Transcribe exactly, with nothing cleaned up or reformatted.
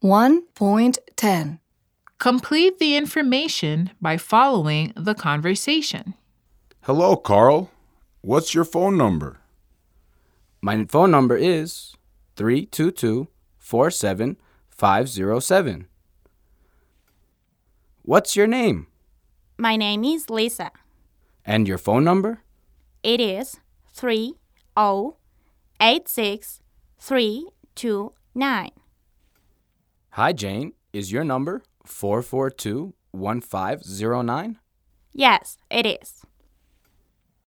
one point ten. Complete the information by following the conversation. Hello, Carl. What's your phone number? My phone number is three two two, four seven five zero seven. What's your name? My name is Lisa. And your phone number? It is three zero eight six three two nine. Hi, Jane. Is your number four four two, one five zero nine? Yes, it is.